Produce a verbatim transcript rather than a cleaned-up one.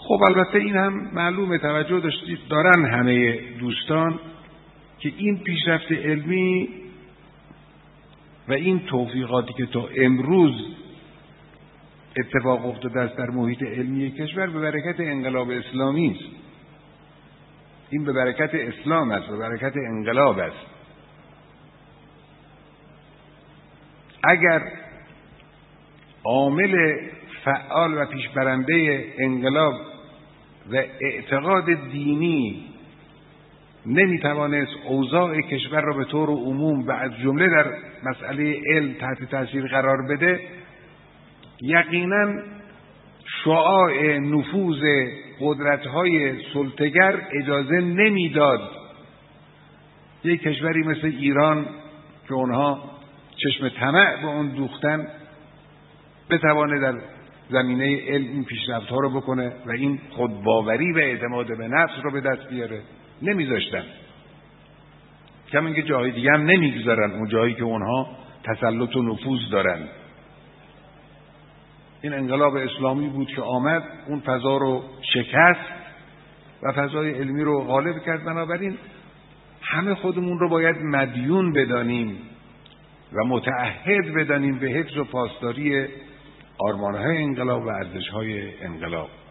خب البته این هم معلومه، توجه داشتید دارن همه دوستان که این پیشرفت علمی و این توفیقاتی که تا امروز اتفاق افتاده است در محیط علمی کشور به برکت انقلاب اسلامی است. این به برکت اسلام است، به برکت انقلاب است. اگر عامل فعال و پیشبرنده انقلاب و اعتقاد دینی نمیتوانست اوضاع کشور را به طور عموم و از جمله در مسئله علم تحت تاثیر قرار بده، یقینا شعاع نفوذ قدرت‌های سلطه‌گر اجازه نمیداد یک کشوری مثل ایران که اونها چشم طمع به اون دوختن بتوانه در زمینه علم این پیشرفت‌ها رو بکنه و این خودباوری و اعتماد به نفس رو به دست بیاره. نمیذاشتن. کما اینکه جاهای دیگه هم نمیگذارن، اون جایی که اونها تسلط و نفوذ دارن. این انقلاب اسلامی بود که آمد اون فضا رو شکست و فضای علمی رو غالب کرد. بنابراین همه خودمون رو باید مدیون بدانیم و متعهد بدانیم به حفظ و پاسداری آرمان‌های انقلاب و ارزش‌های انقلاب.